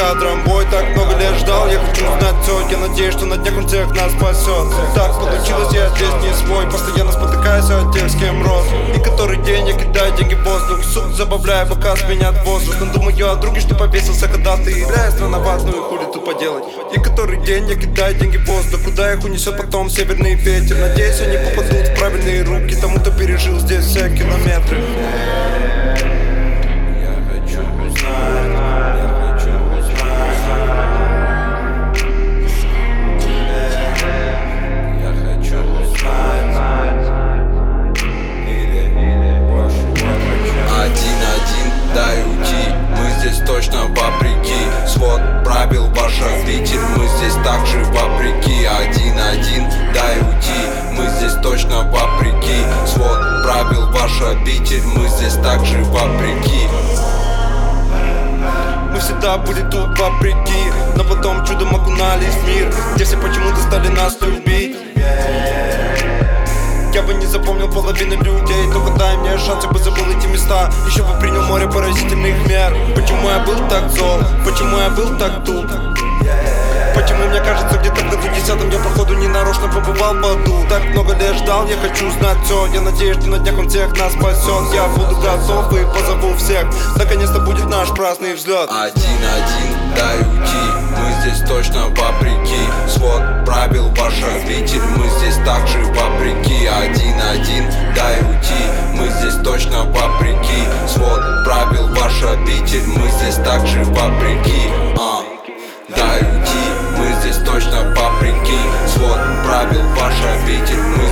кадром бой, так много лет ждал. Я хочу узнать все, я надеюсь, что на днях он всех нас спасет. Так получилось, я здесь не свой, постоянно спотыкаюсь от тех, с кем рос. И который день я кидаю деньги в воздух, сук, забавляю, пока сменят возраст. Но думаю о друге, что повесился, когда ты являешь странноватую, хули тут поделать. И который день я кидаю деньги в воздух, куда их унесет потом северный ветер. Надеюсь, они попадут в правильные руки тому, кто пережил здесь все километры. Точно вопреки свод правил ваш обитель. Мы здесь также вопреки. Один-один, дай уйти. Мы здесь точно вопреки свод правил ваш обитель. Мы здесь также вопреки. Мы всегда были тут вопреки, но потом чудом окунались в мир, где все почему-то стали нас любить. Я бы не запомнил половину людей, только дай мне шанс, я бы забыл эти места. Еще бы принял море поразительных мер. Почему я был так зол? Почему я был так туп? Почему мне кажется, где-то в году 10-м я походу ненарочно побывал в аду? Так много лет ждал, я хочу знать все. Я надеюсь, что на днях он всех нас спасет. Я буду готов и позову всех. Наконец-то будет наш праздный взлет. Один-один, дай уйти. Мы здесь точно вопреки свод правил ваш обитель. Мы здесь также вопреки. Один-один, дай уйти. Мы здесь точно вопреки свод правил ваш обитель. Мы здесь также вопреки. Дай уйти. Мы здесь точно вопреки свод правил ваш обитель.